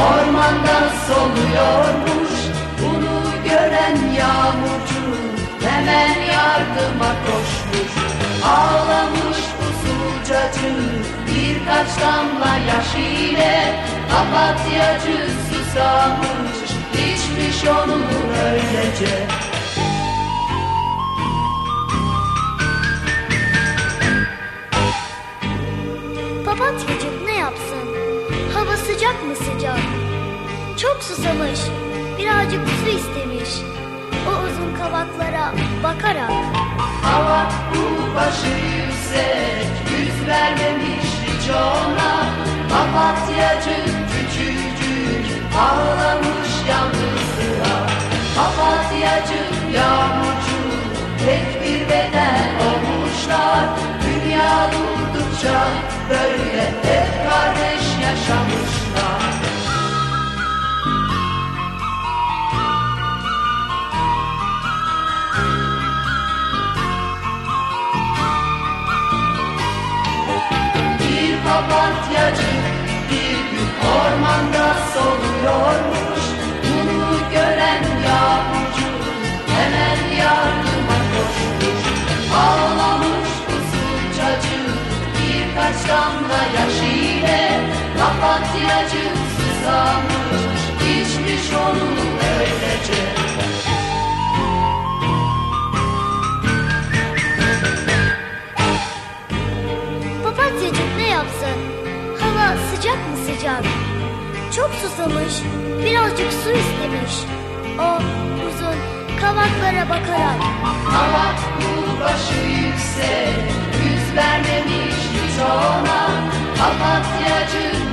ormanda soluyormuş. Bunu gören yağmurcu hemen yardıma koşmuş. Ağlamış usulcacı birkaç damla yaş ile, papatyacı susamış, içmiş onu öylece. Papatyacık ne yapsın? Hava sıcak mı sıcak? Çok susamış, birazcık su istemiş. O uzun kavaklara bakarak. Hava bu başı yüksek, yüz vermemiş hiç ona. Papatyacı küçücük ağlamış yalnızlığa. Papatyacı yağmurcu tek bir beden olmuşlar. Dünya durdukça böyle hep kardeş yaşamışlar. Bir papatyacı bir gün ormanda soluyormuş. Bunu gören yağmurcu hemen yardıma koşmuş. Ağlamış usulcacı birkaç damla yaş ile, papatyacı susamış, içmiş onu öylece. Papatyacık ne yapsın? Hava sıcak mı sıcak? Çok susamış, birazcık su istemiş. O uzun kavaklara bakarak. Hava bu başı yüksek, yüz vermemiş hiç ona. Papatyacı